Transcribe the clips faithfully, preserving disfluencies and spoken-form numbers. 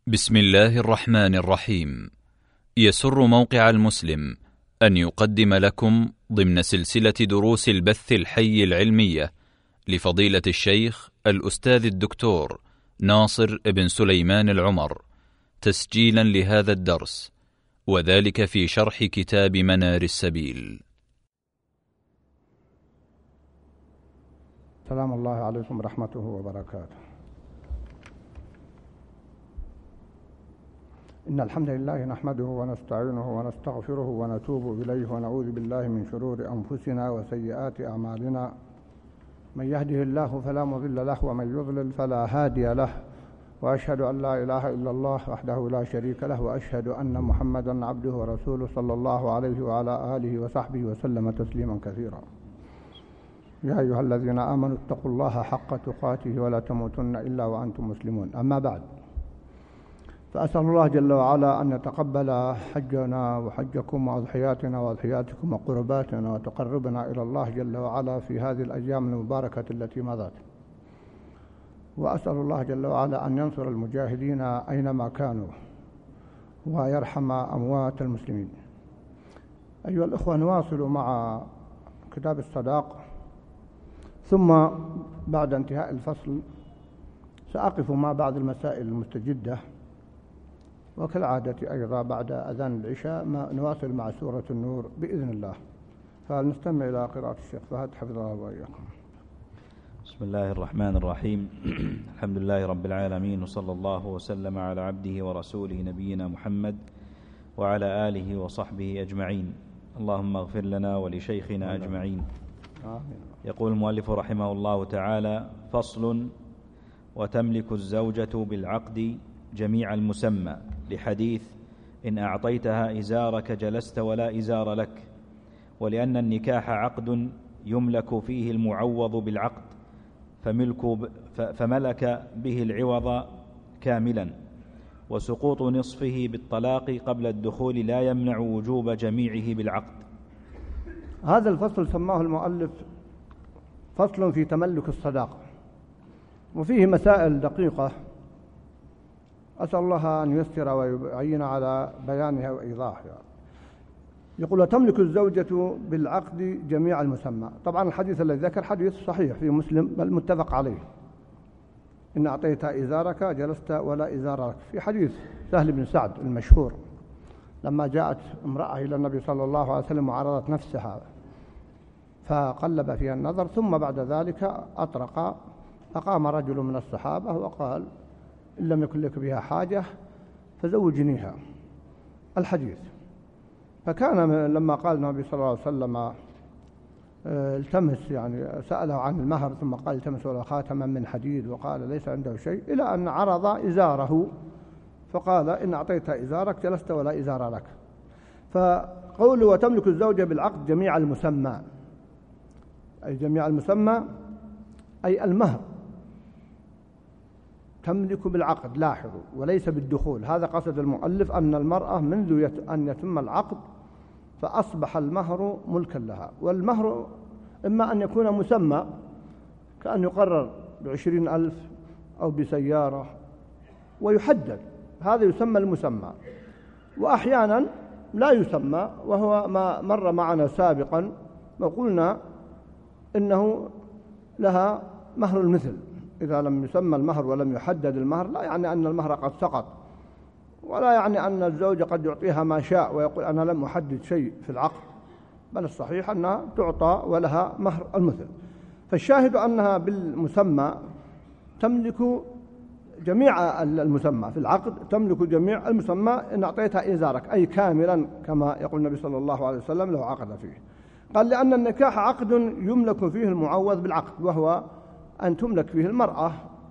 بسم الله الرحمن الرحيم. يسر موقع المسلم أن يقدم لكم ضمن سلسلة دروس البث الحي العلمية لفضيلة الشيخ الأستاذ الدكتور ناصر بن سليمان العمر تسجيلا لهذا الدرس، وذلك في شرح كتاب منار السبيل. سلام الله عليكم ورحمته وبركاته. إن الحمد لله نحمده ونستعينه ونستغفره ونتوب إليه ونعوذ بالله من شرور أنفسنا وسيئات أعمالنا. من يهده الله فلا مضل له ومن يضلل فلا هادي له، وأشهد أن لا إله إلا الله وحده لا شريك له، وأشهد أن محمدا عبده ورسوله صلى الله عليه وعلى آله وصحبه وسلم تسليما كثيرا. يا أيها الذين آمنوا اتقوا الله حق تقاته ولا تموتن إلا وأنتم مسلمون. أما بعد، فأسأل الله جل وعلا أن يتقبل حجنا وحجكم وأضحياتنا وأضحياتكم وقرباتنا وتقربنا إلى الله جل وعلا في هذه الأيام المباركة التي مضت. وأسأل الله جل وعلا أن ينصر المجاهدين أينما كانوا ويرحم أموات المسلمين. أيها الأخوة، نواصل مع كتاب الصداق، ثم بعد انتهاء الفصل سأقف مع بعض المسائل المستجدة، وكالعادة أيضا بعد أذان العشاء ما نواصل مع سورة النور بإذن الله. فلنستمع إلى قراءة الشيخ فهد حفظه الله وإياكم. بسم الله الرحمن الرحيم. الحمد لله رب العالمين، وصلى الله وسلم على عبده ورسوله نبينا محمد وعلى آله وصحبه أجمعين. اللهم اغفر لنا ولشيخنا أجمعين. يقول المؤلف رحمه الله تعالى: فصل: وتملك الزوجة بالعقد جميع المسمى، لحديث إن أعطيتها إزارك جلست ولا إزار لك، ولأن النكاح عقد يملك فيه المعوض بالعقد، فملك فملك به العوض كاملا، وسقوط نصفه بالطلاق قبل الدخول لا يمنع وجوب جميعه بالعقد. هذا الفصل سماه المؤلف فصل في تملك الصداق، وفيه مسائل دقيقة أسأل الله أن ييسر ويعين على بيانها وإيضاحها. يقول: وتملك الزوجة بالعقد جميع المسمى. طبعا الحديث الذي ذكر حديث صحيح في مسلم بل متفق عليه: إن أعطيت إزارك جلست ولا إزار لك، في حديث سهل بن سعد المشهور لما جاءت امرأة إلى النبي صلى الله عليه وسلم وعرضت نفسها فقلب فيها النظر، ثم بعد ذلك أطرق، فقام رجل من الصحابة وقال: إن لم يكن لك بها حاجة فزوجنيها. الحديث. فكان لما قال النبي صلى الله عليه وسلم التمس، يعني سأله عن المهر، ثم قال التمس ولا خاتما من حديد، وقال ليس عنده شيء، إلى أن عرض إزاره فقال: إن أعطيت إزارك جلست ولا إزار لك. فقوله وتملك الزوجة بالعقد جميع المسمى، أي جميع المسمى أي المهر تملك بالعقد، لاحظوا، وليس بالدخول. هذا قصد المؤلف، أن المرأة منذ أن يتم العقد فأصبح المهر ملكا لها. والمهر إما أن يكون مسمى كأن يقرر بعشرين ألف أو بسيارة ويحدد، هذا يسمى المسمى. وأحيانا لا يسمى، وهو ما مر معنا سابقا وقلنا إنه لها مهر المثل. إذا لم يسمى المهر ولم يحدد المهر لا يعني أن المهر قد سقط، ولا يعني أن الزوج قد يعطيها ما شاء ويقول أنا لم أحدد شيء في العقد، بل الصحيح أنها تعطى ولها مهر المثل. فالشاهد أنها بالمسمى تملك جميع المسمى في العقد، تملك جميع المسمى. إن أعطيتها إزارك أي كاملا، كما يقول النبي صلى الله عليه وسلم له عقد فيه. قال: لأن النكاح عقد يملك فيه المعوض بالعقد، وهو أن تملك فيه المرأة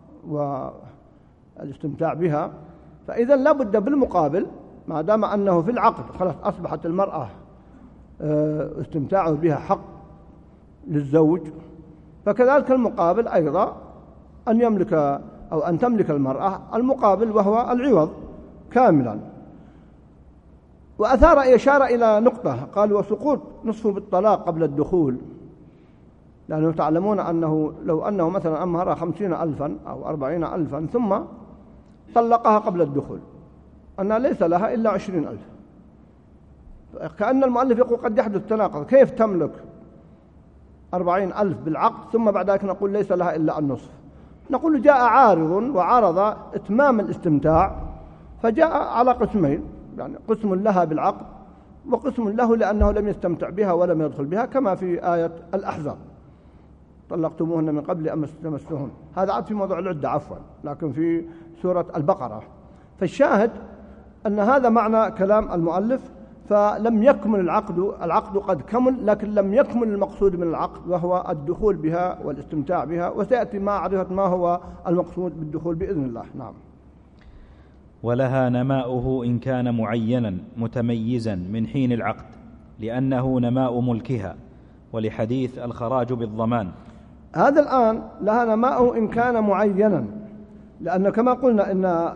والاستمتاع بها. فإذا لا بد بالمقابل، ما دام أنه في العقد خلاص أصبحت المرأة استمتاعه بها حق للزوج، فكذلك المقابل أيضا أن يملك أو أن تملك المرأة المقابل، وهو العوض كاملا. وأثار إشارة إلى نقطة، قال: وسقوط نصفه بالطلاق قبل الدخول، لأنه تعلمون أنه لو أنه مثلا أمهر خمسين ألفا أو أربعين ألفا ثم طلقها قبل الدخول أنها ليس لها إلا عشرين ألف. كأن المؤلف يقول قد يحدث تناقض، كيف تملك أربعين ألف بالعقد ثم بعد ذلك نقول ليس لها إلا النصف؟ نقول جاء عارض وعرض إتمام الاستمتاع فجاء على قسمين، يعني قسم لها بالعقد وقسم له لأنه لم يستمتع بها ولم يدخل بها، كما في آية الأحزاب طلقتموهن من قبل أن تمسوهن، هذا عاد في موضوع العدة عفوا، لكن في سورة البقرة. فالشاهد أن هذا معنى كلام المؤلف، فلم يكمل العقد، العقد قد كمل لكن لم يكمل المقصود من العقد وهو الدخول بها والاستمتاع بها، وسيأتي معرفة ما هو المقصود بالدخول بإذن الله. نعم. ولها نماؤه إن كان معينا متميزا من حين العقد لأنه نماء ملكها، ولحديث الخراج بالضمان. هذا الآن لها نماؤه إن كان معينا، لأن كما قلنا إن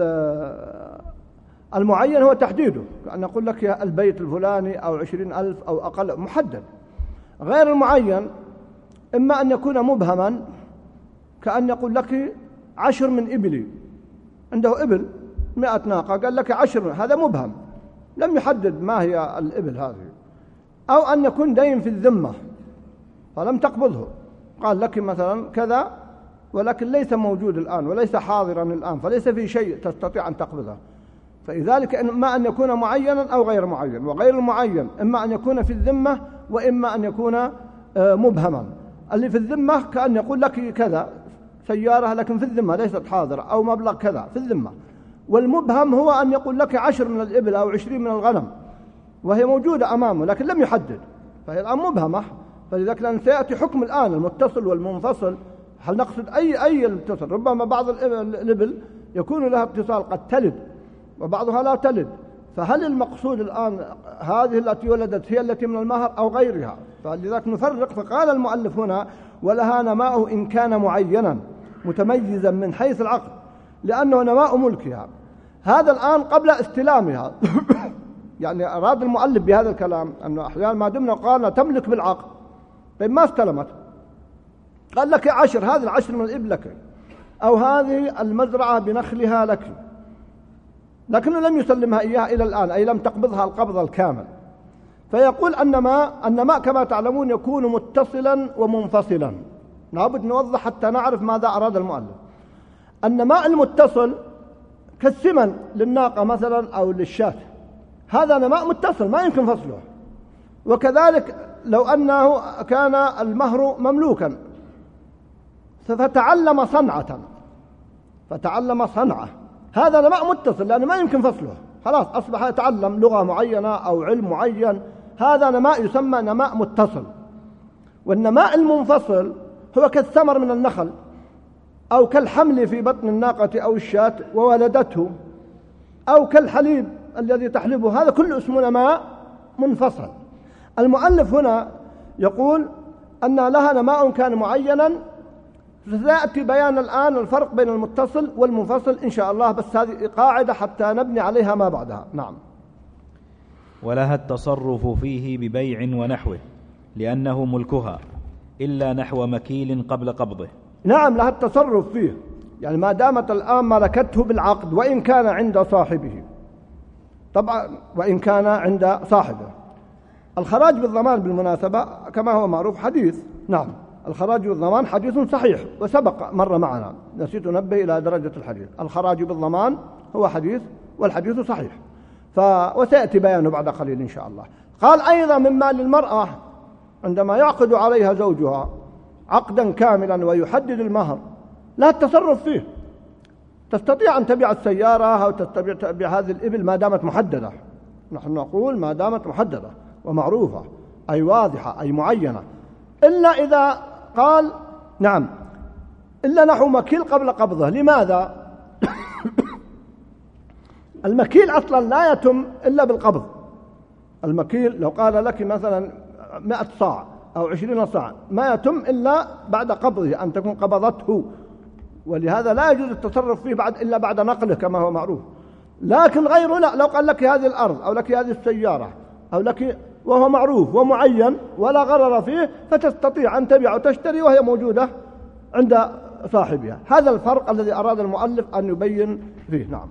المعين هو تحديده، كأن نقول لك يا البيت الفلاني أو عشرين ألف أو أقل محدد. غير المعين إما أن يكون مبهما، كأن يقول لك عشر من إبلي، عنده إبل مئة ناقة قال لك عشر، هذا مبهم لم يحدد ما هي الإبل هذه. أو أن يكون دين في الذمة فلم تقبضه، قال لك مثلا كذا ولكن ليس موجود الآن وليس حاضرا الآن فليس في شيء تستطيع أن تقبضه. فلذلك إما أن يكون معينا أو غير معين، وغير المعين إما أن يكون في الذمة وإما أن يكون مبهما. اللي في الذمة كأن يقول لك كذا سيارة لكن في الذمة ليست حاضرة، أو مبلغ كذا في الذمة. والمبهم هو أن يقول لك عشر من الإبل أو عشرين من الغنم وهي موجودة أمامه لكن لم يحدد، فهي الآن مبهمة. فلذلك لأن سيأتي حكم الآن المتصل والمنفصل، هل نقصد أي أي المتصل؟ ربما بعض الإبل يكون لها اتصال قد تلد وبعضها لا تلد، فهل المقصود الآن هذه التي ولدت هي التي من المهر أو غيرها؟ فلذلك نفرق. فقال المؤلف هنا ولها نماء إن كان معينا متميزا من حيث العقد لأنه نماء ملكها. هذا الآن قبل استلامها. يعني أراد المؤلف بهذا الكلام أنه أحيانا ما دمنا قالنا تملك بالعقد، طيب ما استلمت، قال لك عشر، هذه العشر من الإبل لك، أو هذه المزرعة بنخلها لك، لكنه لم يسلمها إياها إلى الآن، أي لم تقبضها القبض الكامل. فيقول النماء النماء كما تعلمون يكون متصلا ومنفصلا، لابد نوضح حتى نعرف ماذا أراد المؤلف. النماء المتصل كالسمن للناقة مثلا أو للشاة، هذا نماء متصل ما يمكن فصله. وكذلك لو أنه كان المهر مملوكا فتعلم صنعة فتعلم صنعة، هذا نماء متصل لأنه ما يمكن فصله، خلاص أصبح يتعلم لغة معينة أو علم معين، هذا نماء يسمى نماء متصل. والنماء المنفصل هو كالثمر من النخل أو كالحمل في بطن الناقة أو الشاة وولدته، أو كالحليب الذي تحلبه، هذا كله اسمه نماء منفصل. المؤلف هنا يقول أن لها نماء كان معينا، سيأتي بيان الآن الفرق بين المتصل والمنفصل إن شاء الله، بس هذه قاعدة حتى نبني عليها ما بعدها. نعم. ولها التصرف فيه ببيع ونحوه لأنه ملكها إلا نحو مكيل قبل قبضه. نعم لها التصرف فيه، يعني ما دامت الآن ملكته بالعقد وإن كان عند صاحبه، طبعا وإن كان عند صاحبه. الخراج بالضمان بالمناسبة كما هو معروف حديث، نعم الخراج بالضمان حديث صحيح وسبق مر معنا، نسيت أنبه إلى درجة الحديث. الخراج بالضمان هو حديث والحديث صحيح، ف... وسيأتي بيانه بعد قليل إن شاء الله. قال أيضا مما للمرأة عندما يعقد عليها زوجها عقدا كاملا ويحدد المهر لا التصرف فيه، تستطيع أن تبيع السيارة أو تستطيع تبيع هذه الإبل ما دامت محددة، نحن نقول ما دامت محددة ومعروفة أي واضحة أي معينة، إلا إذا قال نعم إلا نحو مكيل قبل قبضه. لماذا؟ المكيل أصلا لا يتم إلا بالقبض. المكيل لو قال لك مثلا مئة صاع أو عشرين صاع ما يتم إلا بعد قبضه، أن تكون قبضته، ولهذا لا يجوز التصرف فيه بعد إلا بعد نقله كما هو معروف. لكن غيره لا، لو قال لك هذه الأرض أو لك هذه السيارة أو لك وهو معروف ومعين ولا غرر فيه، فتستطيع أن تبيع وتشتري وهي موجودة عند صاحبها. هذا الفرق الذي أراد المؤلف أن يبين فيه. نعم.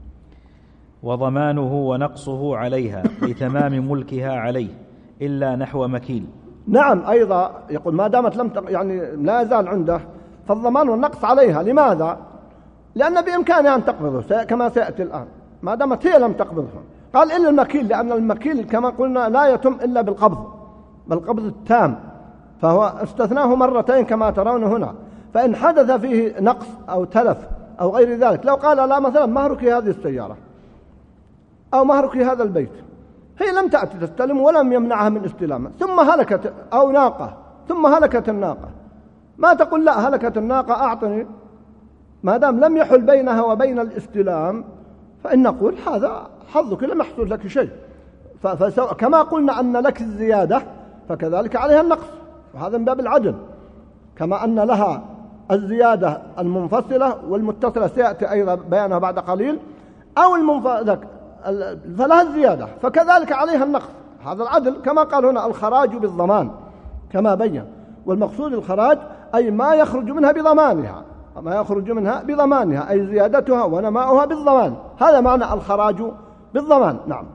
وضمانه ونقصه عليها لتمام ملكها عليه إلا نحو مكيل. نعم، أيضا يقول ما دامت لم يعني لا يزال عنده فالضمان والنقص عليها. لماذا؟ لأن بإمكانها أن تقبضه كما سيأتي الآن، ما دامت هي لم تقبضه. قال إلا المكيل، لأن المكيل كما قلنا لا يتم إلا بالقبض، بالقبض التام، فهو استثناه مرتين كما ترون هنا. فإن حدث فيه نقص أو تلف أو غير ذلك، لو قال لا مثلا مهرك هذه السيارة أو مهرك هذا البيت، هي لم تأتي تستلم ولم يمنعها من استلامها، ثم هلكت، أو ناقة ثم هلكت الناقة، ما تقول لا هلكت الناقة أعطني، ما دام لم يحل بينها وبين الاستلام فإن نقول هذا حظك لم يحصل لك شيء. كما قلنا أن لك الزيادة فكذلك عليها النقص، وهذا من باب العدل، كما أن لها الزيادة المنفصلة والمتصلة سيأتي أيضا بيانها بعد قليل، أو المنفصلة فلها الزيادة فكذلك عليها النقص. هذا العدل، كما قال هنا الخراج بالضمان كما بين، والمقصود الخراج أي ما يخرج منها بضمانها، ما يخرج منها بضمانها أي زيادتها ونماؤها بالضمان، هذا معنى الخراج بالضمان. نعم.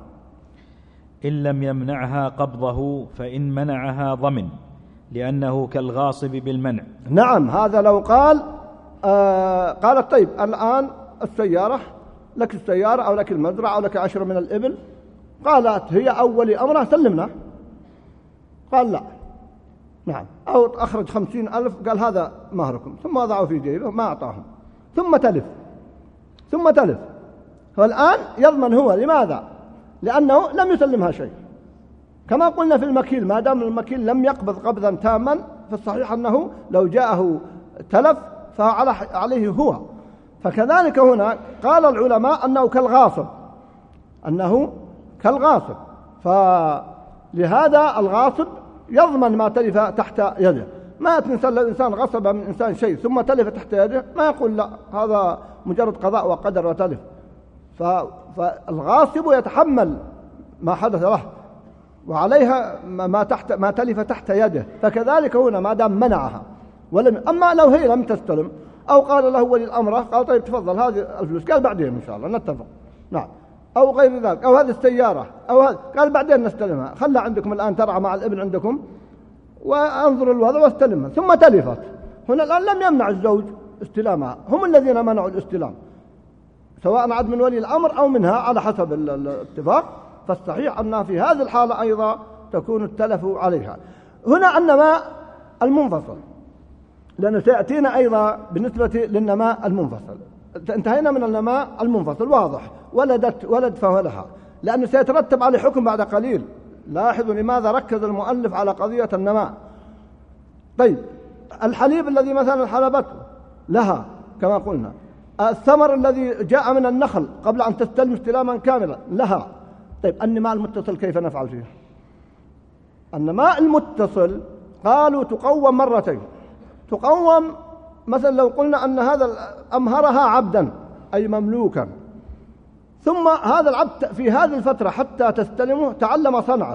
إن لم يمنعها قبضه فإن منعها ضمن، لأنه كالغاصب بالمنع. نعم، هذا لو قال آه قالت طيب الآن السيارة لك، السيارة أو لك المزرعة أو لك عشر من الإبل، قالت هي أول أمرها سلمنا، قال لا، نعم، أو أخرج خمسين ألف قال هذا مهركم، ثم وضعوا في جيبه ما أعطاهم، ثم تلف ثم تلف فالآن يضمن هو. لماذا؟ لأنه لم يسلمها شيء، كما قلنا في المكيل، ما دام المكيل لم يقبض قبضا تاما فالصحيح أنه لو جاءه تلف فعليه هو. فكذلك هنا قال العلماء أنه كالغاصب، أنه كالغاصب، فلهذا الغاصب يضمن ما تلف تحت يده. ما يتنسى لو إنسان غصب من إنسان شيء ثم تلف تحت يده ما يقول لا هذا مجرد قضاء وقدر وتلف، فالغاصب يتحمل ما حدث له وعليها ما تحت ما تلف تحت يده. فكذلك هنا ما دام منعها ولم، أما لو هي لم تستلم أو قال له ولي الأمر قال طيب تفضل هذه الفلوس، قال بعدين إن شاء الله نتفق، نعم، أو غير ذلك، أو هذه السيارة أو هذا، قال بعدين نستلمها، خلها عندكم الآن ترعى مع الابن عندكم وانظروا الوضع واستلمها، ثم تلفت. هنا الآن لم يمنع الزوج استلامها، هم الذين منعوا الاستلام، سواء عاد من ولي الأمر أو منها على حسب الاتفاق. فالصحيح أنها في هذه الحالة أيضا تكون التلف عليها. هنا النماء المنفصل، لأنه سيأتينا أيضا بالنسبة للنماء المنفصل، انتهينا من النماء المنفصل واضح، ولدت ولد فهو لها، لأنه سيترتب عليه حكم بعد قليل. لاحظوا لماذا ركز المؤلف على قضية النماء. طيب الحليب الذي مثلا حلبته لها كما قلنا، الثمر الذي جاء من النخل قبل أن تستلم استلاما كاملا لها. طيب النماء المتصل كيف نفعل فيه؟ النماء المتصل قالوا تقوم مرتين. تقوم مثلا لو قلنا أن هذا أمهرها عبدا أي مملوكا، ثم هذا العبد في هذه الفترة حتى تستلمه تعلم صنعة،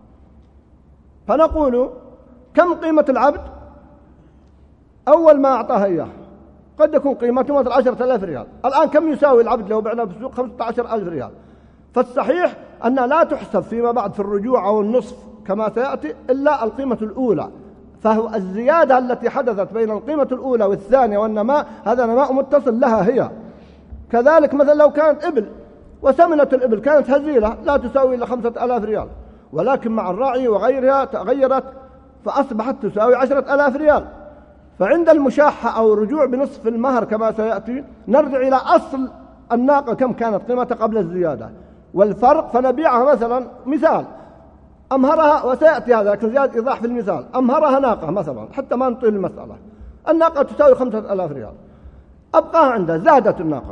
فنقول كم قيمة العبد أول ما أعطاها إياه؟ قد يكون قيمته مثل عشرة آلاف ريال، الآن كم يساوي العبد لو بعنا بالسوق؟ خمسة عشر ألف ريال. فالصحيح أنها لا تحسب فيما بعد في الرجوع أو النصف كما سيأتي إلا القيمة الأولى، فهو الزيادة التي حدثت بين القيمة الأولى والثانية والنماء هذا نماء متصل لها هي. كذلك مثلا لو كانت إبل وثمنة الإبل كانت هزيلة لا تساوي إلا خمسة آلاف ريال، ولكن مع الراعي وغيرها تغيرت فأصبحت تساوي عشرة آلاف ريال، فعند المشاحة أو الرجوع بنصف المهر كما سيأتي نرجع إلى أصل الناقة كم كانت قيمتها قبل الزيادة والفرق، فنبيعها مثلا مثال أمهرها، وسيأتي هذا لكن زيادة إيضاح في المثال، أمهرها ناقة مثلا حتى ما نطيل المسألة، الناقة تساوي خمسة آلاف ريال، أبقاها عندها، زادت الناقة،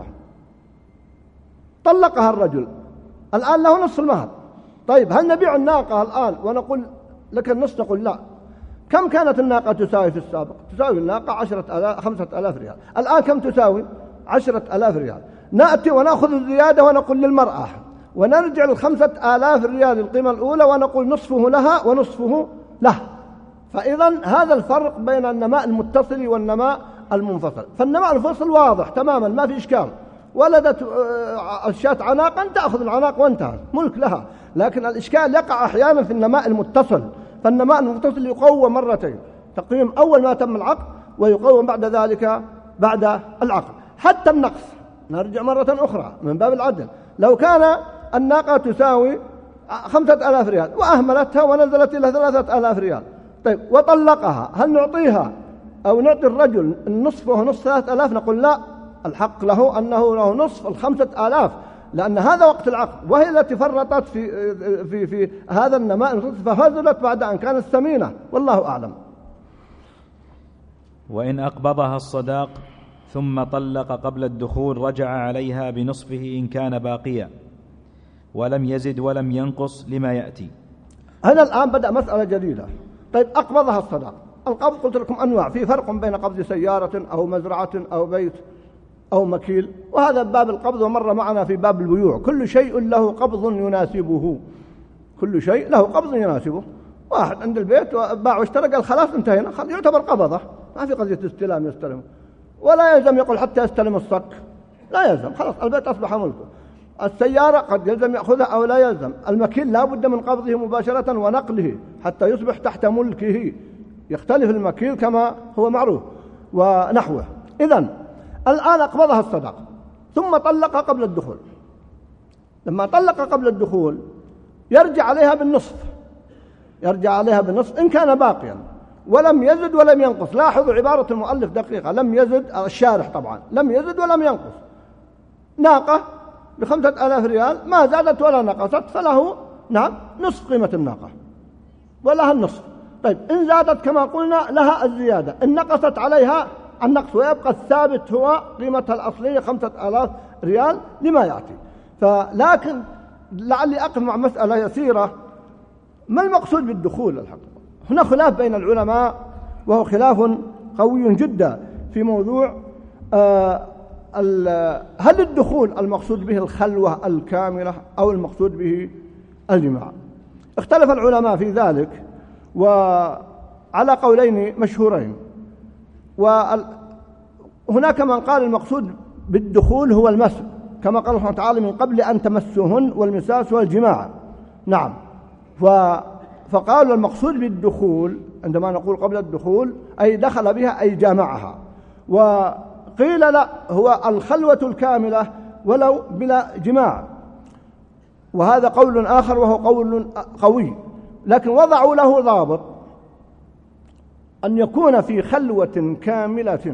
طلقها الرجل، الآن له نصف المهر. طيب هل نبيع الناقة الآن ونقول لك النصف؟ نقول لا. كم كانت الناقة تساوي في السابق؟ تساوي الناقة عشرة آلاف خمسة آلاف ريال، الآن كم تساوي؟ عشرة آلاف ريال. نأتي ونأخذ الزيادة ونقول للمرأة، ونرجع للخمسة آلاف ريال القيمة الأولى ونقول نصفه لها ونصفه له. فإذا هذا الفرق بين النماء المتصل والنماء المنفصل. فالنماء المنفصل واضح تماما ما في إشكال، ولدت الشاة عناقا تأخذ العناق وانتهى، ملك لها. لكن الإشكال يقع أحيانا في النماء المتصل، فالنماء المتصل يقوم مرتين، تقويم أول ما تم العقد ويقوم بعد ذلك بعد العقد. حتى النقص نرجع مرة أخرى من باب العدل، لو كان الناقة تساوي خمسة آلاف ريال وأهملتها ونزلت إلى ثلاثة آلاف ريال، طيب وطلقها، هل نعطيها أو نعطي الرجل النصف وهو نصف ثلاثة آلاف؟ نقول لا، الحق له أنه له نصف الخمسة آلاف، لأن هذا وقت العقد، وهي التي فرطت في في في هذا النماء فهزلت بعد أن كانت ثمينة، والله أعلم. وإن أقبضها الصداق ثم طلق قبل الدخول رجع عليها بنصفه إن كان باقيا ولم يزد ولم ينقص لما يأتي. هنا الآن بدأ مسألة جديدة. طيب أقبضها الصداق، القبض قلت لكم أنواع، في فرق بين قبض سيارة أو مزرعة أو بيت أو مكيل، وهذا باب القبض ومر معنا في باب البيوع. كل شيء له قبض يناسبه، كل شيء له قبض يناسبه. واحد عند البيت باع واشترى قال خلاص انتهينا، يعتبر قبضه، ما في قضية استلام يستلم، ولا يلزم يقول حتى يستلم الصك، لا يلزم، خلاص البيت أصبح ملكه. السيارة قد يلزم يأخذها أو لا يلزم. المكيل لا بد من قبضه مباشرة ونقله حتى يصبح تحت ملكه، يختلف المكيل كما هو معروف ونحوه. إذن الآن أقبضها الصداق ثم طلق قبل الدخول. لما طلق قبل الدخول يرجع عليها بالنصف، يرجع عليها بالنصف إن كان باقيا ولم يزد ولم ينقص. لاحظوا عبارة المؤلف دقيقة، لم يزد، الشارح طبعا لم يزد ولم ينقص. ناقة بخمسة آلاف ريال ما زادت ولا نقصت فله نعم نصف قيمة الناقة ولها النصف. طيب إن زادت كما قلنا لها الزيادة، إن نقصت عليها النقص، ويبقى الثابت هو قيمتها الأصلية خمسة آلاف ريال لما يأتي. فلكن لعلي أقف مع مسألة يسيرة، ما المقصود بالدخول الحقيقة؟ هنا خلاف بين العلماء وهو خلاف قوي جدا في موضوع آه هل الدخول المقصود به الخلوة الكاملة أو المقصود به الجماع؟ اختلف العلماء في ذلك وعلى قولين مشهورين. وهناك من قال المقصود بالدخول هو المس، كما قال الله تعالى من قبل أن تمسوهن والمساس والجماع. نعم، فقالوا المقصود بالدخول عندما نقول قبل الدخول أي دخل بها أي جامعها، وقيل لا، هو الخلوة الكاملة ولو بلا جماع، وهذا قول آخر وهو قول قوي، لكن وضعوا له ضابط أن يكون في خلوة كاملة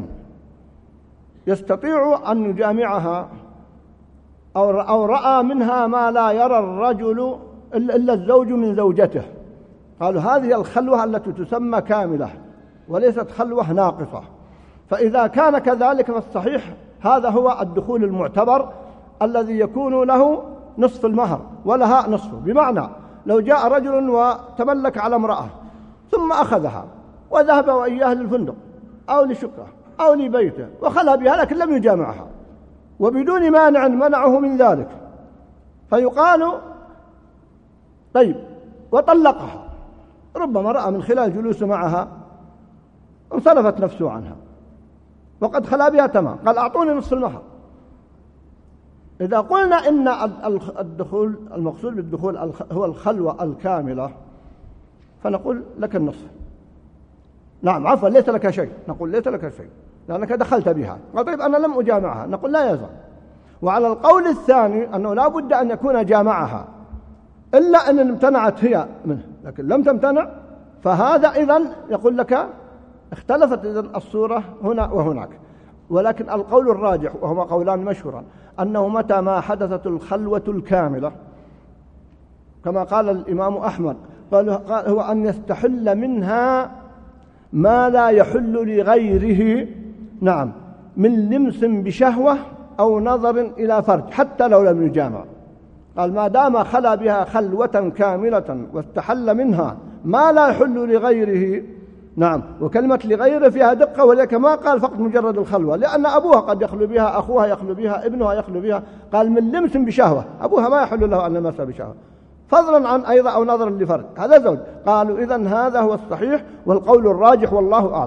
يستطيع أن يجامعها أو رأى منها ما لا يرى الرجل إلا الزوج من زوجته. قالوا هذه الخلوة التي تسمى كاملة وليست خلوة ناقصة. فإذا كان كذلك فالصحيح هذا هو الدخول المعتبر الذي يكون له نصف المهر ولها نصفه. بمعنى لو جاء رجل وتملك على امرأة ثم أخذها وذهب وإياه للفندق أو لشقة أو لبيته وخلى بها لكن لم يجامعها وبدون مانع منعه من ذلك، فيقال طيب وطلقها، ربما رأى من خلال جلوسه معها انصرفت نفسه عنها وقد خلا بها تمام، قال أعطوني نصف المهر. إذا قلنا إن الدخول المقصود بالدخول هو الخلوة الكاملة فنقول لك النصف. نعم عفوا ليس لك شيء، نقول ليس لك شيء لأنك دخلت بها. قال طيب أنا لم أجامعها، نقول لا يلزم. وعلى القول الثاني أنه لا بد أن يكون جامعها إلا أن امتنعت هي منه لكن لم تمتنع، فهذا إذن يقول لك اختلفت إذن الصورة هنا وهناك. ولكن القول الراجح وهما قولان مشهوران أنه متى ما حدثت الخلوة الكاملة كما قال الإمام أحمد قال هو أن يستحل منها ما لا يحل لغيره، نعم، من لمس بشهوة أو نظر إلى فرج حتى لو لم يجامع. قال ما دام خلا بها خلوة كاملة واستحل منها ما لا يحل لغيره. نعم، وكلمة لغيره فيها دقة، ولذلك ما قال فقط مجرد الخلوة، لأن أبوها قد يخلو بها، أخوها يخلو بها، ابنها يخلو بها. قال من لمس بشهوة، أبوها ما يحل له أن يمس بشهوة فضلا عن أيضا أو نظر لفرج، هذا زوج. قالوا إذن هذا هو الصحيح والقول الراجح والله أعلم.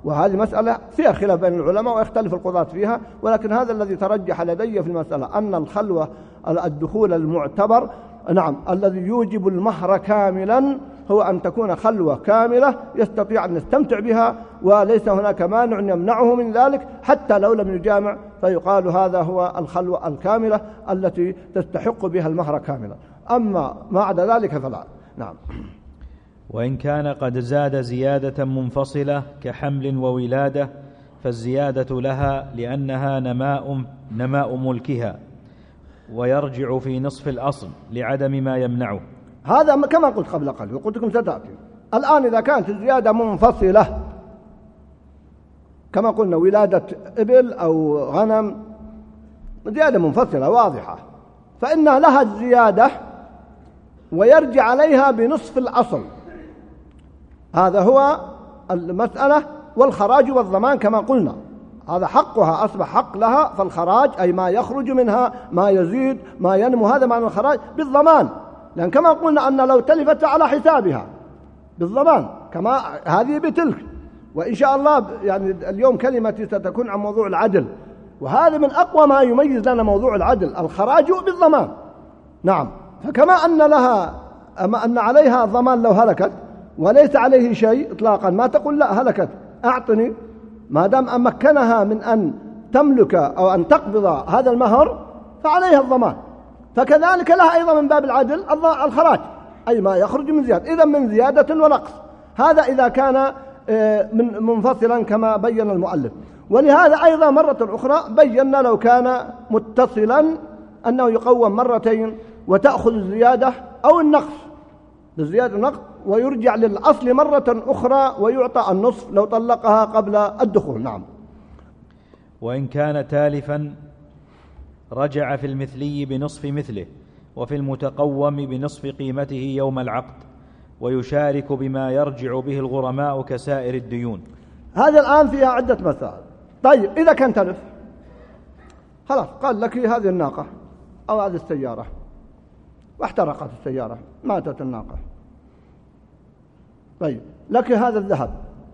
وهذه مسألة فيها خلاف بين العلماء ويختلف القضاة فيها، ولكن هذا الذي ترجح لدي في المسألة أن الخلوة الدخول المعتبر نعم الذي يوجب المهر كاملا هو أن تكون خلوة كاملة يستطيع أن يستمتع بها وليس هناك مانع يمنعه من ذلك، حتى لو لم يجامع فيقال هذا هو الخلوة الكاملة التي تستحق بها المهر كاملا. أما ما عدا ذلك فلا. نعم. وإن كان قد زاد زيادة منفصلة كحمل وولادة فالزيادة لها لأنها نماء, نماء ملكها، ويرجع في نصف الأصل لعدم ما يمنعه. هذا كما قلت قبل قليل وقلت لكم ستأتي. الآن إذا كانت الزيادة منفصلة كما قلنا ولادة إبل أو غنم زيادة منفصلة واضحة، فإن لها الزيادة ويرجع عليها بنصف الأصل، هذا هو المسألة. والخراج والضمان كما قلنا هذا حقها أصبح حق لها، فالخراج أي ما يخرج منها ما يزيد ما ينمو هذا معنى الخراج بالضمان، لأن كما قلنا أن لو تلفت على حسابها بالضمان كما هذه بتلك. وإن شاء الله يعني اليوم كلمتي ستكون عن موضوع العدل، وهذا من أقوى ما يميز لنا موضوع العدل الخراج بالضمان. نعم. فكما أن لها أما أن عليها ضمان لو هلكت وليس عليه شيء إطلاقا ما تقول لا هلكت أعطني، ما دام أمكنها من أن تملك أو أن تقبض هذا المهر فعليها الضمان، فكذلك لها أيضا من باب العدل الخراج أي ما يخرج من زيادة، إذا من زيادة ونقص، هذا إذا كان من منفصلا كما بين المؤلف. ولهذا أيضا مرة أخرى بينا لو كان متصلا أنه يقوم مرتين وتأخذ الزيادة أو النقص بالزيادة والنقص ويرجع للأصل مرة أخرى ويعطى النصف لو طلقها قبل الدخول. نعم. وإن كان تالفا رجع في المثلي بنصف مثله، وفي المتقوم بنصف قيمته يوم العقد، ويشارك بما يرجع به الغرماء كسائر الديون. هذا الآن فيها عدة مسائل. طيب إذا كان تلف خلاص قال لك هذه الناقة أو هذه السيارة واحترقت السيارة ماتت الناقة، طيب لك هذا الذهب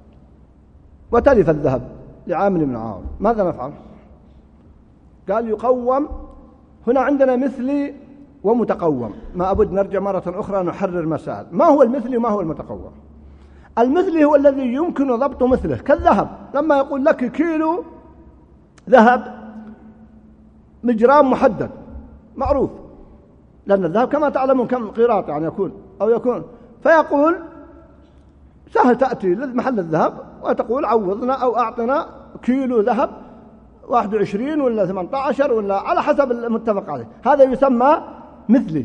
وتلف الذهب لعامل من عوام، ماذا نفعل؟ قال يقوم. هنا عندنا مثلي ومتقوم، ما أبد نرجع مرة أخرى نحرر مسائل. ما هو المثلي وما هو المتقوم؟ المثلي هو الذي يمكن ضبط مثله كالذهب، لما يقول لك كيلو ذهب مجرام محدد معروف، لأن الذهب كما تعلمون كم قيراط يعني يكون أو يكون، فيقول سهل تأتي لمحل الذهب وتقول عوضنا أو أعطنا كيلو ذهب واحد وعشرين ولا ثمانية عشر ولا على حسب المتفق عليه، هذا يسمى مثلي.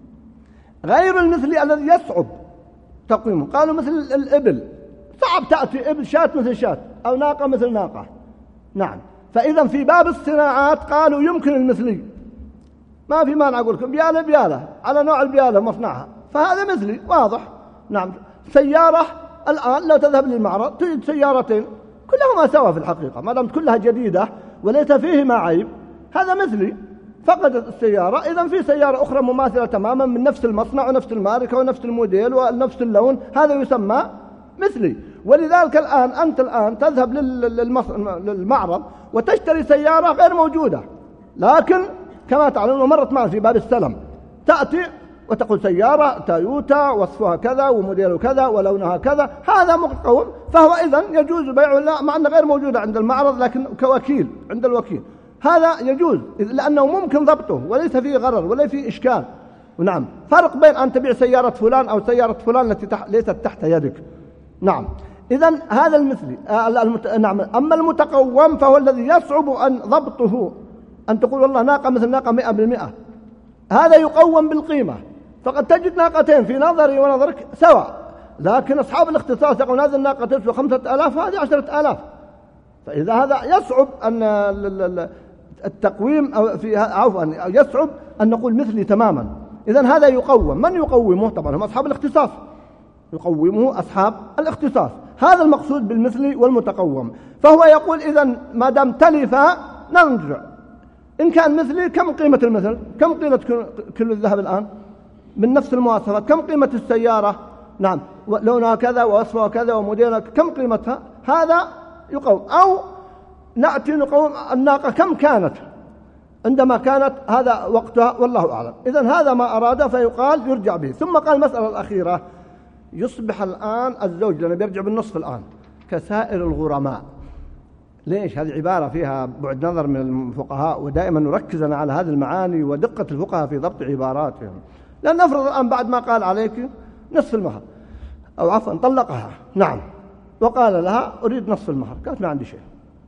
غير المثلي الذي يصعب تقويمه، قالوا مثل الإبل صعب تأتي إبل شاة مثل شاة أو ناقة مثل ناقة. نعم. فإذا في باب الصناعات قالوا يمكن المثلي، ما في مانع أقول لكم بيالة بيالة على نوع البيالة مصنعها، فهذا مثلي واضح. نعم. سيارة الآن لو تذهب للمعرض تجد سيارتين كلهما سوا في الحقيقة ما دامت كلها جديدة وليس فيهما عيب، هذا مثلي. فقدت السيارة إذا في سيارة أخرى مماثلة تماما من نفس المصنع ونفس الماركة ونفس الموديل ونفس اللون، هذا يسمى مثلي. ولذلك الآن أنت الآن تذهب للمعرض وتشتري سيارة غير موجودة، لكن كما تعلمون مرت معنا في باب السلم تأتي وتقول سيارة تويوتا وصفها كذا وموديل كذا ولونها كذا، هذا مقوم، فهو إذن يجوز بيعه مع أنه غير موجودة عند المعرض لكن كوكيل عند الوكيل، هذا يجوز لأنه ممكن ضبطه وليس فيه غرر ولا فيه إشكال. ونعم. فرق بين أن تبيع سيارة فلان أو سيارة فلان التي تح... ليست تحت يدك. نعم. إذن هذا المثلي. آه المت... نعم. أما المتقوم فهو الذي يصعب أن ضبطه، أن تقول والله ناقة مثل ناقة مئة بالمئة، هذا يقوم بالقيمة، فقد تجد ناقتين في نظري ونظرك سواء، لكن أصحاب الاختصاص يقول هذه الناقة تسوى خمسة آلاف وهذه عشرة آلاف، فإذا هذا يصعب أن التقويم أو في عفوا يصعب أن نقول مثلي تماما. إذن هذا يقوم. من يقومه؟ طبعا هم أصحاب الاختصاص، يقومه أصحاب الاختصاص، هذا المقصود بالمثلي والمتقوم. فهو يقول إذن ما دام تلف نرجع، إن كان مثلي كم قيمة المثل؟ كم قيمة كل الذهب الآن من نفس المواصفات؟ كم قيمة السيارة؟ نعم. لونها كذا ووصفها كذا وموديلها كم قيمتها؟ هذا يقوم، أو نأتي نقوم الناقة كم كانت عندما كانت هذا وقتها والله أعلم. إذن هذا ما أراد فيقال يرجع به. ثم قال المسألة الأخيرة يصبح الآن الزوج لأنه بيرجع بالنصف الآن كسائر الغرماء. ليش؟ هذه عبارة فيها بعد نظر من الفقهاء، ودائما نركز على هذه المعاني ودقة الفقهاء في ضبط عباراتهم. لأن نفرض الآن بعد ما قال عليك نصف المهر، أو عفوا طلقها، نعم، وقال لها أريد نصف المهر، قالت ما عندي شيء،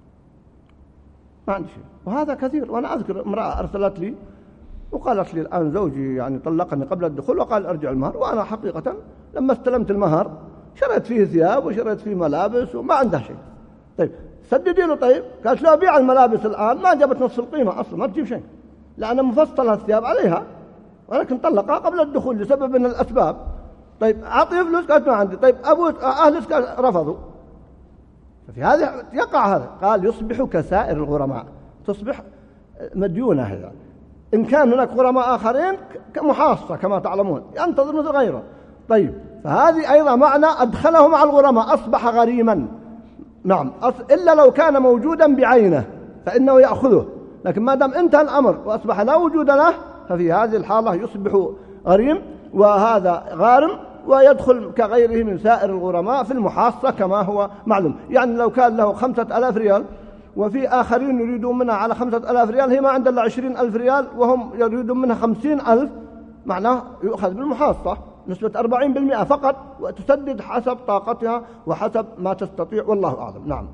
ما عندي شيء. وهذا كثير. وأنا أذكر امرأة أرسلت لي وقالت لي الآن زوجي يعني طلقني قبل الدخول وقال أرجع المهر، وأنا حقيقة لما استلمت المهر شريت فيه ثياب وشريت فيه ملابس وما عندها شيء. طيب سددي له. طيب قالت له أبيع الملابس الآن، ما جابت نصف القيمة أصلا، ما تجيب شيء لأن مفصلها الثياب عليها، ولكن طلقها قبل الدخول لسبب من الأسباب. طيب أعطيه فلوس، قالت ما عندي. طيب أبوك أهلك رفضوا. في هذا يقع هذا. قال يصبح كسائر الغرماء، تصبح مديونة. هذا إن كان هناك غرماء آخرين كمحاصة كما تعلمون ينتظر مثل غيره. طيب فهذه أيضا معنى أدخله مع الغرماء، أصبح غريما. نعم، إلا لو كان موجودا بعينه فإنه يأخذه، لكن ما دام انتهى الأمر وأصبح لا وجود له ففي هذه الحالة يصبح غريم، وهذا غارم ويدخل كغيره من سائر الغرماء في المحاصة كما هو معلوم. يعني لو كان له خمسة ألاف ريال وفي آخرين يريدون منها على خمسة ألاف ريال، هي ما عندها إلا عشرين ألف ريال وهم يريدون منها خمسين ألف، معناه يؤخذ بالمحاصة نسبة أربعين بالمئة فقط، وتسدد حسب طاقتها وحسب ما تستطيع والله أعلم. نعم.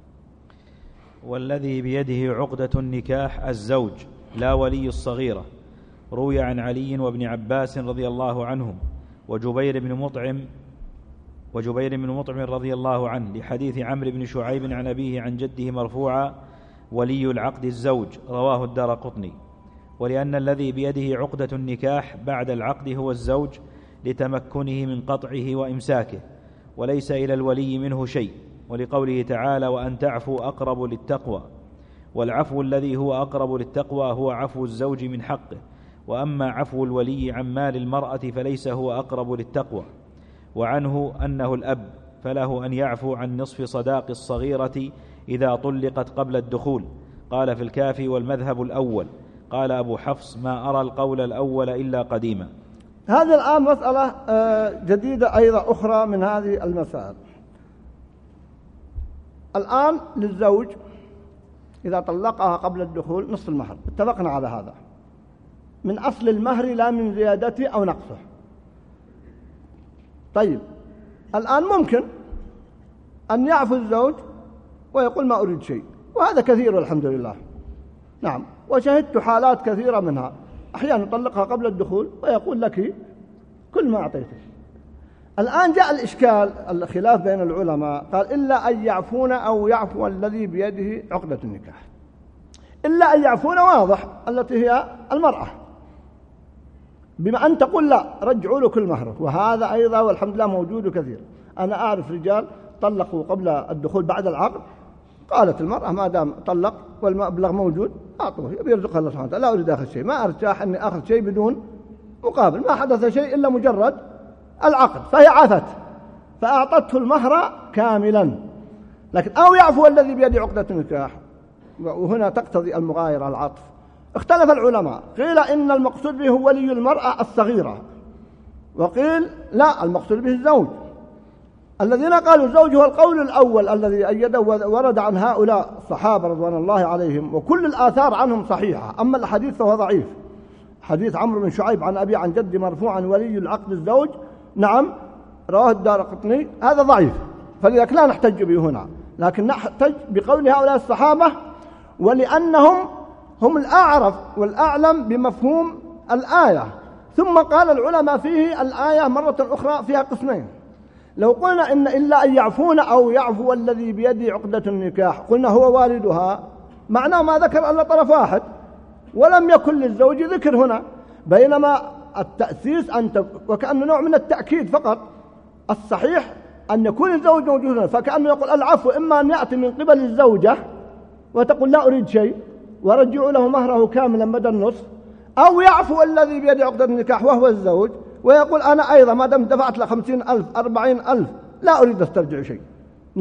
والذي بيده عقدة النكاح الزوج لا ولي الصغيرة. روي عن علي وابن عباس رضي الله عنهم وجبير بن مطعم وجبير بن مطعم رضي الله عنه لحديث عمرو بن شعيب عن أبيه عن جده مرفوعا ولي العقد الزوج، رواه الدارقطني. ولأن الذي بيده عقدة النكاح بعد العقد هو الزوج لتمكنه من قطعه وإمساكه، وليس إلى الولي منه شيء، ولقوله تعالى وأن تعفوا أقرب للتقوى، والعفو الذي هو أقرب للتقوى هو عفو الزوج من حقه، وأما عفو الولي عن مال المرأة فليس هو أقرب للتقوى. وعنه أنه الأب فله أن يعفو عن نصف صداق الصغيرة إذا طلقت قبل الدخول. قال في الكافي والمذهب الأول. قال أبو حفص ما أرى القول الأول إلا قديما. هذه الآن مسألة جديدة أيضا أخرى من هذه المسائل. الآن للزوج إذا طلقها قبل الدخول نصف المهر، اتفقنا على هذا من أصل المهر لا من زيادته أو نقصه. طيب الآن ممكن أن يعفو الزوج ويقول ما أريد شيء، وهذا كثير والحمد لله. نعم، وشهدت حالات كثيرة منها، أحيانا يطلقها قبل الدخول ويقول لك كل ما أعطيته. الآن جاء الإشكال الخلاف بين العلماء، قال إلا أن يعفون أو يعفو الذي بيده عقدة النكاح. إلا أن يعفون واضح التي هي المرأة، بما أن تقول لا رجعوا له كل مهره، وهذا أيضا والحمد لله موجود كثير. أنا أعرف رجال طلقوا قبل الدخول بعد العقد، قالت المرأة ما دام طلق والمبلغ موجود أعطوه يرزقها الله سبحانه وتعالى، لا أريد آخذ شيء، ما أرتاح أني آخذ شيء بدون مقابل، ما حدث شيء إلا مجرد العقد، فهي عفت فأعطته المهر كاملا. لكن أو يعفو الذي بيده عقدة النكاح، وهنا تقتضي المغايرة العطف. اختلف العلماء، قيل إن المقصود به هو ولي المرأة الصغيرة، وقيل لا المقصود به الزوج. الذين قالوا الزوج هو القول الأول الذي أيده ورد عن هؤلاء الصحابة رضوان الله عليهم، وكل الآثار عنهم صحيحة. أما الحديث فهو ضعيف. حديث عمرو بن شعيب عن أبي عن جدي مرفوعا ولي العقد الزوج، نعم رواه الدارقطني، هذا ضعيف، فلذلك لا نحتج به هنا، لكن نحتج بقول هؤلاء الصحابة، ولأنهم هم الأعرف والأعلم بمفهوم الآية. ثم قال العلماء فيه الآية مرة أخرى فيها قسمين. لو قلنا إن إلا أن يعفون أو يعفو الذي بيده عقدة النكاح، قلنا هو والدها، معناه ما ذكر إلا طرف واحد، ولم يكن للزوج ذكر هنا. بينما التأسيس أن وكأنه نوع من التأكيد فقط، الصحيح أن يكون الزوج موجودا، فكأنه يقول العفو إما أن يأتي من قبل الزوجة وتقول لا أريد شيء ورجعوا له مهره كاملا بدل النصف، أو يعفو الذي بيده عقدة النكاح وهو الزوج ويقول أنا أيضا ما دام دفعت له خمسين ألف أربعين ألف لا أريد أسترجع شيء. نعم،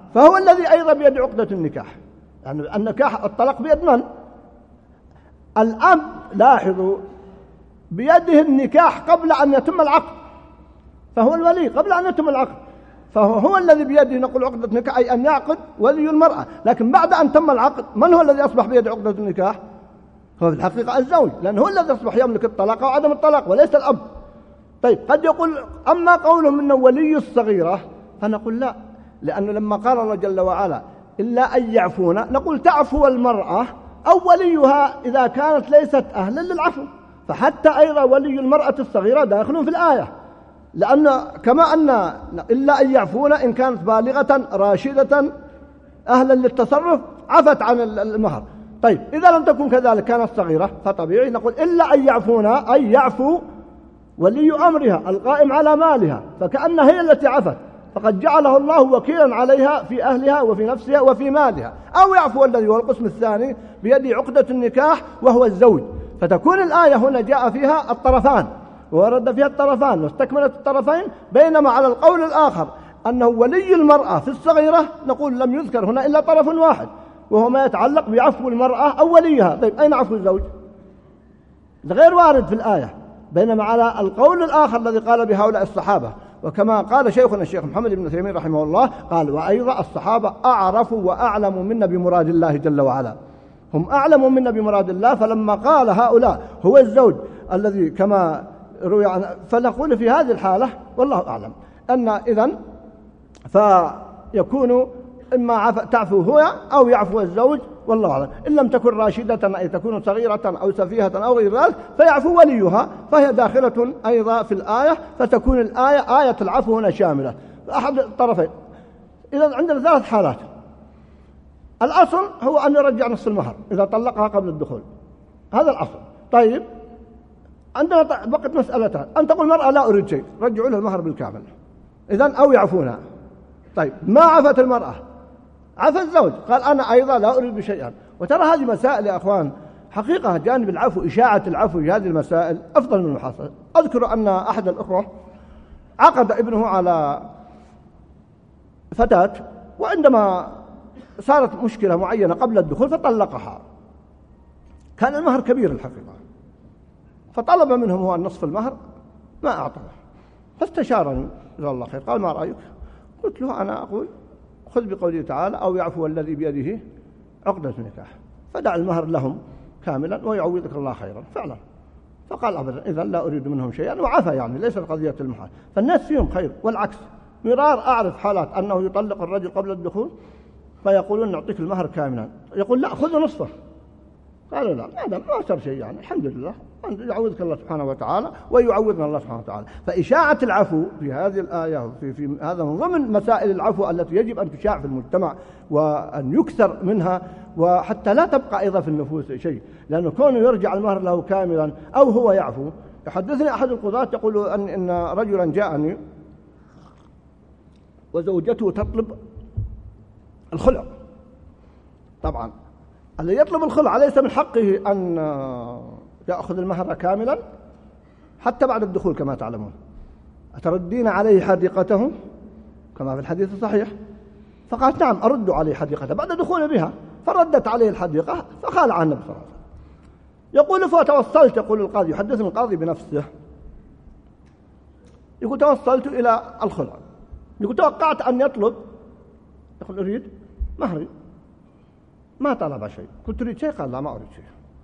فهو الذي أيضا بيد عقدة النكاح، يعني النكاح الطلاق بيد من؟ الأب، لاحظوا، بيده النكاح قبل أن يتم العقد، فهو الولي قبل أن يتم العقد، فهو هو الذي بيده نقول عقدة نكاح، أي أن يعقد ولي المرأة. لكن بعد أن تم العقد من هو الذي أصبح بيد عقدة النكاح؟ هو في الحقيقة الزوج، لأنه هو الذي أصبح يملك الطلاق أو عدم الطلاق وليس الأب. طيب قد يقول أما قولهم إنه ولي الصغيرة، فنقول لا، لأنه لما قال الله جل وعلا إلا أن يعفونا، نقول تعفو المرأة أو وليها إذا كانت ليست أهلا للعفو، فحتى أيضا ولي المرأة الصغيرة داخل في الآية، لأن كما أن إلا أن يعفونا إن كانت بالغة راشدة أهلا للتصرف عفت عن المهر. طيب إذا لم تكن كذلك كانت صغيرة فطبيعي نقول إلا أن يعفونا، أي يعفو ولي أمرها القائم على مالها، فكأنها هي التي عفت، فقد جعله الله وكيلا عليها في أهلها وفي نفسها وفي مالها. أو يعفو الذي هو القسم الثاني بيده عقدة النكاح وهو الزوج، فتكون الآية هنا جاء فيها الطرفان ورد فيها الطرفان واستكملت الطرفين، بينما على القول الآخر أنه ولي المرأة في الصغيرة نقول لم يذكر هنا إلا طرف واحد وهو ما يتعلق بعفو المرأة أو وليها. طيب أين عفو الزوج؟ غير وارد في الآية، بينما على القول الآخر الذي قال بهؤلاء الصحابة، وكما قال شيخنا الشيخ محمد بن عثيمين رحمه الله قال وأيضا الصحابة أعرفوا وأعلموا منا بمراد الله جل وعلا، هم أعلموا منا بمراد الله، فلما قال هؤلاء هو الزوج الذي كما روي عنه، فنقول في هذه الحالة والله أعلم أن إذن فيكون إما تعفو هو أو يعفو الزوج والله أعلم. إن لم تكن راشدة أي تكون صغيرة أو سفيهة أو غير ذلك فيعفو وليها، فهي داخلة أيضا في الآية، فتكون الآية آية العفو هنا شاملة أحد الطرفين. إذا عندنا ثلاث حالات. الأصل هو أن يرجع نصف المهر إذا طلقها قبل الدخول، هذا الأصل. طيب عندنا بقت مسألتان، أن تقول المرأة لا أريد شيء، رجعوا لها المهر بالكامل، إذن أو يعفونها. طيب ما عفت المرأة، عفى الزوج قال أنا أيضا لا أريد شيئا. وترى هذه مسائل يا أخوان حقيقة جانب العفو، إشاعة العفو في هذه المسائل أفضل من المحاصرة. أذكر أن أحد الأخوة عقد ابنه على فتاة، وعندما صارت مشكلة معينة قبل الدخول فطلقها، كان المهر كبير الحقيقة، فطلب منهم هو النصف المهر ما أعطاه، فاستشارني جزاه الله خير قال ما رأيك؟ قلت له أنا أقول خذ بقوله تعالى أو يعفو الذي بيده عقدة النكاح، فدع المهر لهم كاملا ويعوضك الله خيرا. فعلا فقال أبدا إذا لا أريد منهم شيئا، وعفى، يعني ليس قضية المحال، فالناس فيهم خير. والعكس مرار أعرف حالات أنه يطلق الرجل قبل الدخول فيقولون نعطيك المهر كاملا، يقول لا خذ نصفه، قالوا لا هذا ما صار شيء، يعني الحمد لله يعوضك الله سبحانه وتعالى ويعوضنا الله سبحانه وتعالى. فإشاعة العفو في هذه الآية في, في هذا من ضمن مسائل العفو التي يجب أن تشاع في المجتمع وأن يكثر منها، وحتى لا تبقى أيضا في النفوس شيء، لأنه كونه يرجع المهر له كاملا أو هو يعفو. يحدثني أحد القضاة يقول أن, إن رجلا جاءني وزوجته تطلب الخلع. طبعا اللي يطلب الخلع ليس من حقه أن يأخذ المهر كاملا حتى بعد الدخول كما تعلمون، أتردين عليه حديقته كما في الحديث الصحيح؟ فقالت نعم أرد عليه حديقته بعد دخول بها، فردت عليه الحديقة فخالع النبي صلى الله عليه وسلم. يقول فتوصلت، يقول القاضي يحدثني القاضي بنفسه، يقول توصلت إلى الخلع، يقول توقعت أن يطلب، يقول أريد مهري، ما طلب شيء. قلت تريد شيء؟ قال لا ما أريد شيء.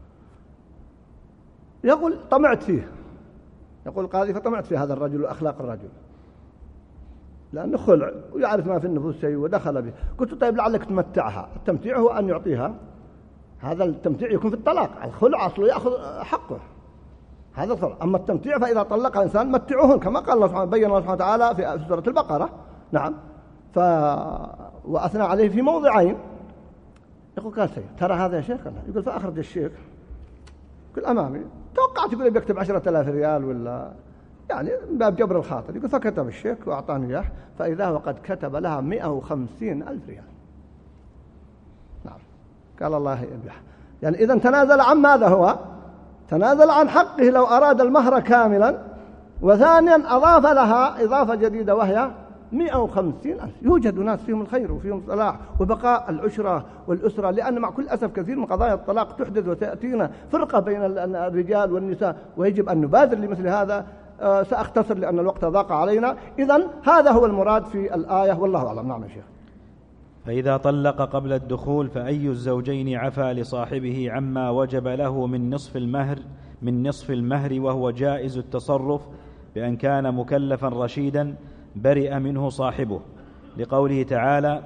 يقول طمعت فيه، يقول القاضي فطمعت في هذا الرجل وأخلاق الرجل، لأنه خلع ويعرف ما في النفوس شيء ودخل به. قلت طيب لعلك تمتعها، التمتيع هو أن يعطيها، هذا التمتيع يكون في الطلاق، الخلع أصله يأخذ حقه، هذا الخلع. أما التمتيع فإذا طلق الإنسان متعوهن كما قال الله سبحانه، بين الله سبحانه وتعالى في سورة البقرة. نعم ف... وأثنى عليه في موضعين. يقول قال سيد ترى هذا يا شيخ، يقول فأخرج الشيخ يقول أمامي، توقعت يقول بيكتب عشرة آلاف ريال ولا يعني باب جبر الخاطر، يقول فكتب الشيخ وأعطاني إياه، فإذا هو قد كتب لها مئة وخمسين ألف ريال. نعم قال الله يبيح، يعني إذن تنازل عن ماذا؟ هو تنازل عن حقه لو أراد المهر كاملا، وثانيا أضاف لها إضافة جديدة وهي مئة وخمسين ألف. يوجد ناس فيهم الخير وفيهم الصلاح وبقاء العشرة والأسرة، لأن مع كل أسف كثير من قضايا الطلاق تحدث وتأتينا فرقة بين الرجال والنساء، ويجب أن نبادر لمثل هذا. أه سأختصر لأن الوقت ضاق علينا. إذن هذا هو المراد في الآية والله أعلم. نعم يا شيخ. فإذا طلق قبل الدخول فأي الزوجين عفا لصاحبه عما وجب له من نصف المهر من نصف المهر وهو جائز التصرف بأن كان مكلفا رشيدا برئ منه صاحبه، لقوله تعالى: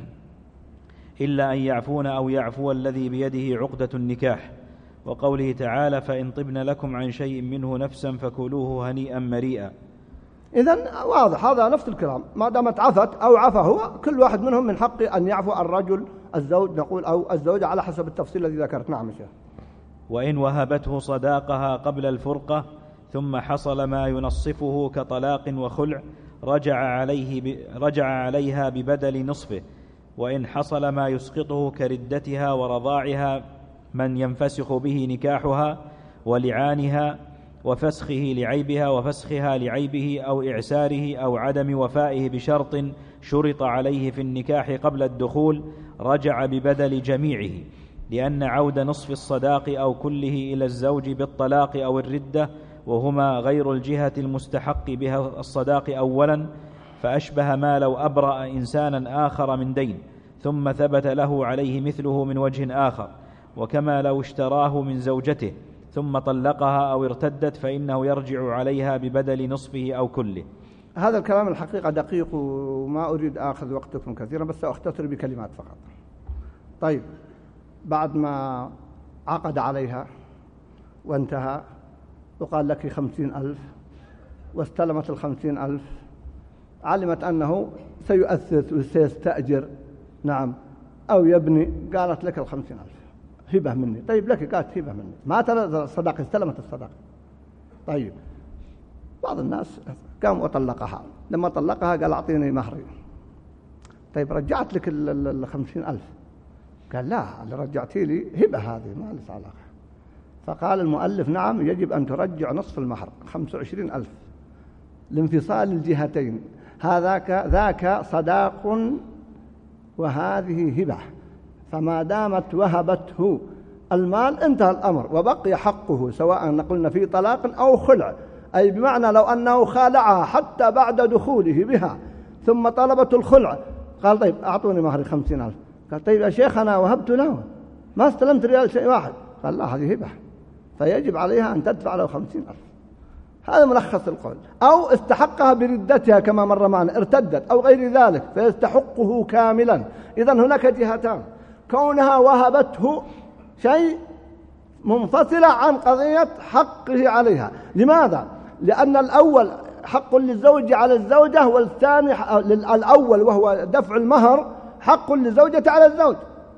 إلا أن يعفون أو يعفو الذي بيده عقدة النكاح، وقوله تعالى: فإن طبن لكم عن شيء منه نفسا فكلوه هنيئا مريئا. إذن واضح هذا نفس الكلام، ما دامت عفت أو عفى هو، كل واحد منهم من حقه أن يعفو الرجل الزوج نقول أو الزوجة على حسب التفصيل الذي ذكرت. نعم يا شيخ. وإن وهبته صداقها قبل الفرقة ثم حصل ما ينصفه كطلاق وخلع رجع عليه ب... رجع عليها ببدل نصفه، وإن حصل ما يسقطه كردتها ورضاعها من ينفسخ به نكاحها ولعانها وفسخه لعيبها وفسخها لعيبه أو إعساره أو عدم وفائه بشرط شرط عليه في النكاح قبل الدخول رجع ببدل جميعه، لأن عود نصف الصداق أو كله إلى الزوج بالطلاق أو الردة وهما غير الجهة المستحق بها الصداق أولا، فأشبه ما لو أبرأ إنسانا آخر من دين ثم ثبت له عليه مثله من وجه آخر، وكما لو اشتراه من زوجته ثم طلقها أو ارتدت فإنه يرجع عليها ببدل نصفه أو كله. هذا الكلام الحقيقة دقيق وما أريد أخذ وقتكم كثيرا، بس أختصر بكلمات فقط. طيب، بعد ما عقد عليها وانتهى وقال لك خمسين ألف واستلمت الخمسين ألف، علمت أنه سيؤثث وسيستأجر نعم أو يبني، قالت لك الخمسين ألف هبة مني. طيب لك، قالت هبة مني، ما ترى الصداقة، استلمت الصداقة. طيب بعض الناس قام وطلقها، لما طلقها قال أعطيني مهري. طيب رجعت لك الخمسين ألف، قال لا، اللي رجعتي لي هبة هذه ما لها علاقة. فقال المؤلف نعم يجب أن ترجع نصف المهر خمسة وعشرين ألف لانفصال الجهتين، هذاك ذاك صداق وهذه هبة، فما دامت وهبته المال انتهى الأمر وبقي حقه، سواء قلنا في طلاق أو خلع، أي بمعنى لو أنه خالعها حتى بعد دخوله بها ثم طلبت الخلع، قال طيب أعطوني مهري خمسين ألف. قال طيب يا شيخ أنا وهبت له ما استلمت ريال شيء واحد. قال لا، هذه هبة فيجب عليها أن تدفع له خمسين ألف. هذا ملخص القول. أو استحقها بردتها كما مر معنا، ارتدت أو غير ذلك فيستحقه كاملا. إذن هناك جهتان، كونها وهبته شيء منفصلة عن قضية حقه عليها. لماذا؟ لأن الأول حق للزوج على الزوجة، والثاني الأول وهو دفع المهر حق للزوجة على الزوج،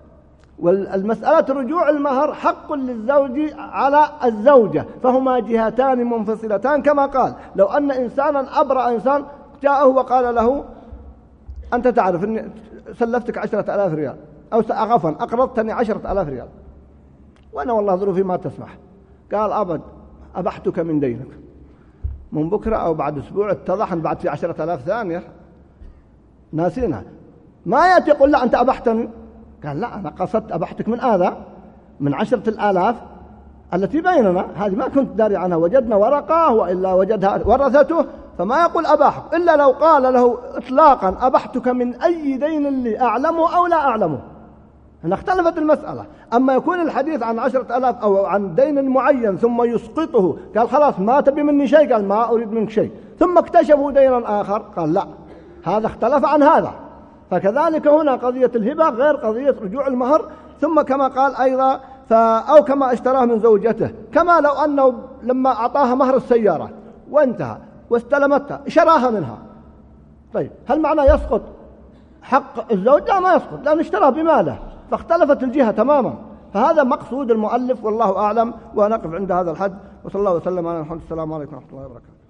والمسألة رجوع المهر حق للزوج على الزوجة، فهما جهتان منفصلتان. كما قال لو أن إنسانا أبرأ إنسان جاءه وقال له أنت تعرف أني سلفتك عشرة آلاف ريال، أو عفوا أقرضتني عشرة آلاف ريال وأنا والله ظروفي ما تسمح. قال أبد، أبحتك من دينك. من بكرة أو بعد أسبوع اتضح أن بعد في عشرة آلاف ثانية ناسينها، ما يأتي يقول لا أنت أبحتني. قال لا، أنا قصدت أبحتك من هذا، من عشرة الآلاف التي بيننا، هذه ما كنت داري عنها، وجدنا ورقة وإلا وجدها ورثته، فما يقول أباحك إلا لو قال له إطلاقا أبحتك من أي دين لي أعلمه أو لا أعلمه، هنا اختلفت المسألة. أما يكون الحديث عن عشرة ألاف أو عن دين معين ثم يسقطه، قال خلاص ما تبي مني شيء، قال ما أريد منك شيء، ثم اكتشفوا دينا آخر، قال لا، هذا اختلف عن هذا. فكذلك هنا قضية الهبة غير قضية رجوع المهر. ثم كما قال أيضا أو كما اشتراه من زوجته، كما لو أنه لما أعطاها مهر السيارة وانتهى واستلمتها شراها منها، طيب هل معنى يسقط حق الزوج؟ لا، ما يسقط، لأن اشتراه بماله، فاختلفت الجهة تماما. فهذا مقصود المؤلف والله أعلم، ونقف عند هذا الحد. وصلى الله وسلم على محمد. السلام عليكم ورحمة الله وبركاته.